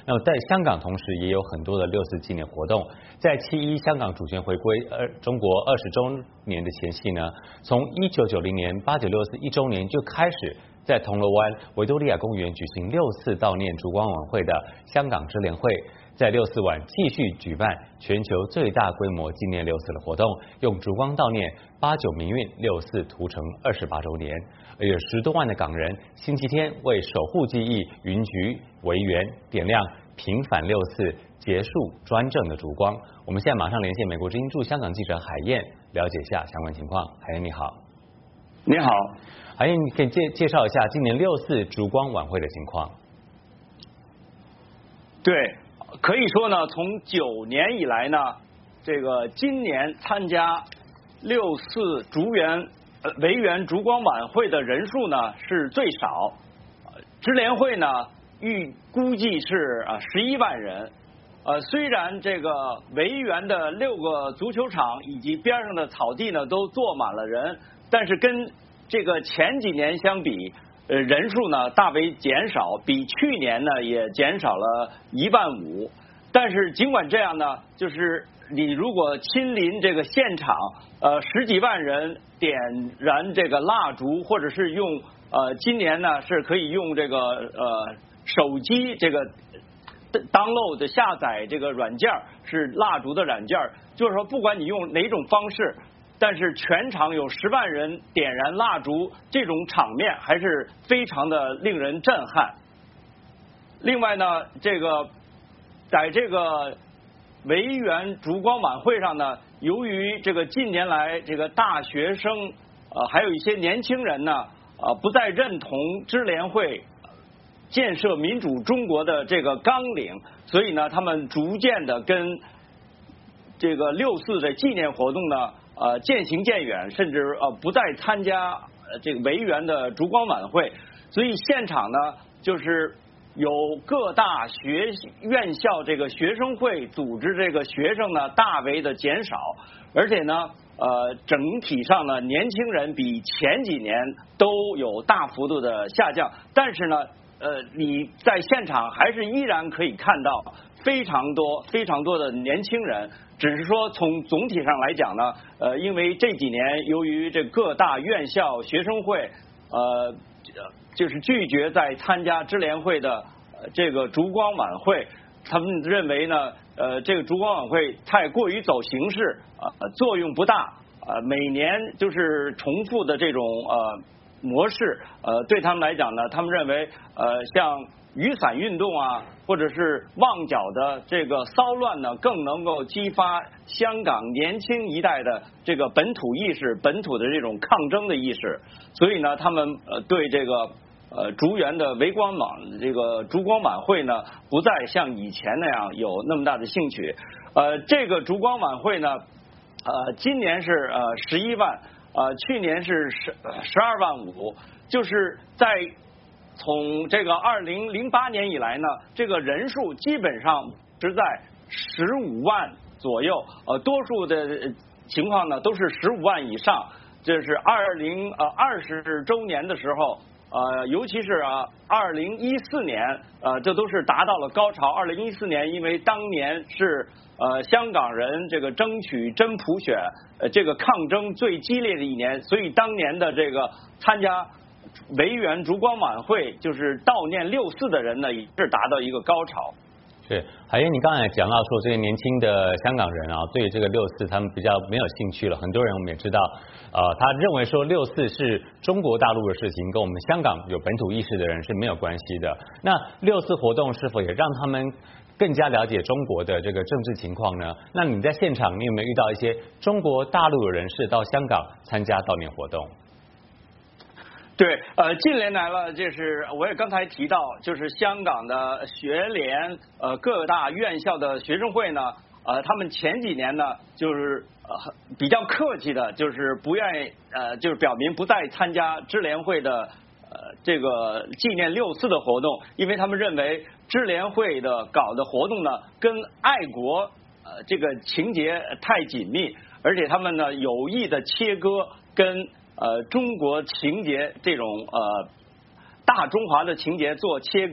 那么在香港同时也有很多的6·4纪念活动。在7·1香港主权回归中国20周年的前夕呢，从1990年8·96·4 1周年就开始在铜锣湾维多利亚公园举行6·4悼念烛光晚会的香港支联会，在6·4晚继续举办全球最大规模纪念6·4的活动，用烛光悼念8·9民运6·4屠城28周年。而有10多万的港人星期天为守护记忆云集维园，点亮平反6·4结束专政的烛光。我们现在马上连线美国之音驻香港记者海燕，了解一下相关情况。海燕你好。 你好， 海燕，你可以介绍一下今年6·4烛光晚会的情况。 对，可以说呢，从9年以来呢，这个今年参加6·4维园烛光晚会的人数呢是最少，支联会呢估计是11万人。虽然这个维园的6个足球场以及边上的草地呢都坐满了人，但是跟这个前几年相比，人数呢大为减少，比去年呢也减少了1.5万。但是尽管这样呢，就是你如果亲临这个现场，10几万人点燃这个蜡烛，或者是用今年呢是可以用这个手机这个download 下载这个软件，是蜡烛的软件，就是说不管你用哪种方式，但是全场有10万人点燃蜡烛，这种场面还是非常的令人震撼。另外呢，在这个维园烛光晚会上呢，由于这个近年来这个大学生还有一些年轻人呢不再认同支联会建设民主中国的这个纲领，所以呢他们逐渐的跟这个6·4的纪念活动呢渐行渐远，甚至不再参加这个维园的烛光晚会。所以现场呢就是有各大院校这个学生会组织这个学生呢大为的减少，而且呢整体上呢年轻人比前几年都有大幅度的下降，但是呢你在现场还是依然可以看到非常多的年轻人，只是说从总体上来讲呢因为这几年由于这各大院校学生会就是拒绝在参加支联会的这个烛光晚会，他们认为呢这个烛光晚会太过于走形式，作用不大，每年就是重复的这种模式，对他们来讲呢，他们认为像雨伞运动啊，或者是旺角的这个骚乱呢，更能够激发香港年轻一代的这个本土意识、本土的这种抗争的意识。所以呢，他们对这个竹园的这个烛光晚会呢，不再像以前那样有那么大的兴趣。这个烛光晚会呢，今年是11万。去年是12.5万，就是从这个2008年以来呢，这个人数基本上是在15万左右，多数的情况呢都是15万以上。这是20周年的时候，尤其是2014年，这都是达到了高潮。2014年，因为当年是香港人这个争取真普选这个抗争最激烈的一年，所以当年的这个参加维园烛光晚会就是悼念6·4的人呢，也是达到一个高潮。 是，海燕，你刚才讲到说这些年轻的香港人对这个6·4他们比较没有兴趣了。很多人我们也知道，他认为说6·4是中国大陆的事情，跟我们香港有本土意识的人是没有关系的。那6·4活动是否也让他们更加了解中国的这个政治情况呢？那你在现场，你有没有遇到一些中国大陆的人士到香港参加悼念活动？ 对，近年来了，就是我也刚才提到，就是香港的学联各大院校的学生会呢，他们前几年呢，就是比较客气的，就是不愿意就是表明不再参加支联会的这个纪念6·4的活动，因为他们认为支联会的搞的活动呢，跟爱国这个情节太紧密，而且他们呢有意的切割跟中国情节这种大中华的情节做切割，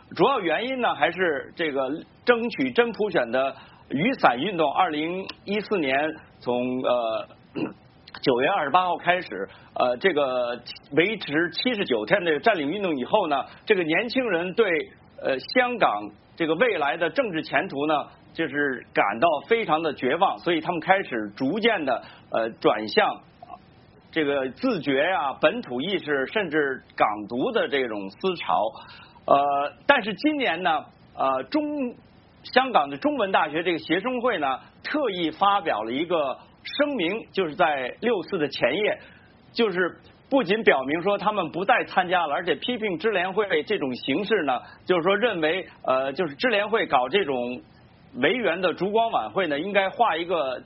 主要原因呢还是这个争取真普选的雨伞运动，2014年从9月28号开始，这个维持79天的占领运动以后呢，这个年轻人对香港这个未来的政治前途呢，就是感到非常的绝望，所以他们开始逐渐的转向这个自觉呀、本土意识，甚至港独的这种思潮。但是今年呢，香港的中文大学这个学生会呢，特意发表了一个声明，就是在6·4的前夜，就是不仅表明说他们不再参加了，而且批评支联会这种形式呢，就是说认为就是支联会搞这种维园的烛光晚会呢，应该画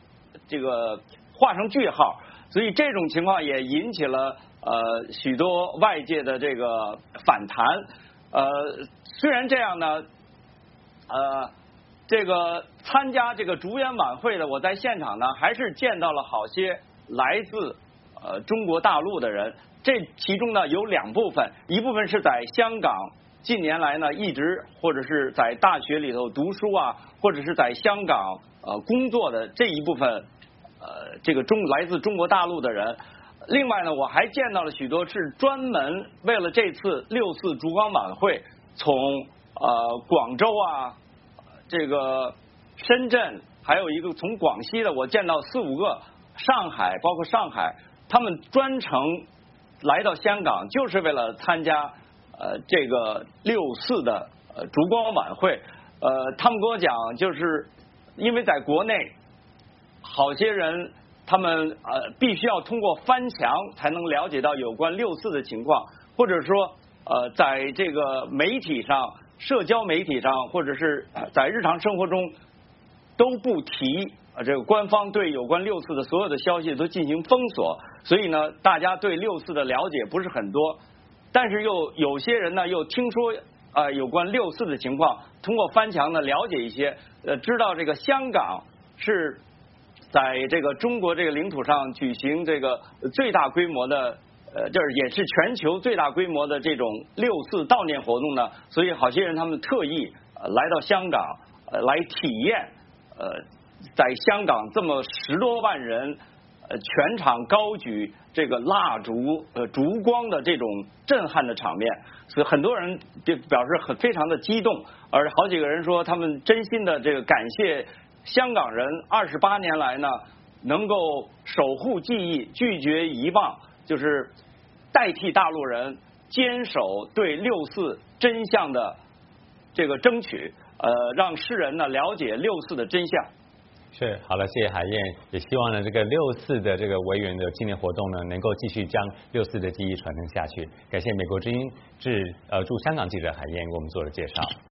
上句号。所以这种情况也引起了许多外界的这个反弹。虽然这样呢，这个参加这个烛园晚会的，我在现场呢还是见到了好些来自中国大陆的人。这其中呢有2部分，一部分是在香港近年来呢一直或者是在大学里头读书啊，或者是在香港工作的这一部分这个来自中国大陆的人。另外呢，我还见到了许多是专门为了这次6·4烛光晚会从广州啊、这个深圳，还有一个从广西的，我见到4、5个，上海，包括上海，他们专程来到香港，就是为了参加这个6·4的烛光晚会。他们跟我讲，就是因为在国内，好些人他们必须要通过翻墙才能了解到有关6·4的情况，或者说在这个媒体上、社交媒体上，或者是在日常生活中都不提这个官方对有关6·4的所有的消息都进行封锁，所以呢，大家对6·4的了解不是很多。但是又有些人呢，又听说有关6·4的情况，通过翻墙呢了解一些，知道这个香港是在这个中国这个领土上举行这个最大规模的就是也是全球最大规模的这种6·4悼念活动呢，所以好些人他们特意来到香港来体验在香港这么10多万人全场高举这个蜡烛烛光的这种震撼的场面，所以很多人就表示非常的激动，而好几个人说他们真心的这个感谢香港人28年来呢能够守护记忆，拒绝遗忘，就是代替大陆人坚守对6·4真相的这个争取，让世人呢了解6·4的真相。 是，好了，谢谢海燕，也希望呢这个6·4的这个维园的纪念活动呢能够继续将6·4的记忆传承下去。感谢美国之音驻香港记者海燕为我们做的介绍。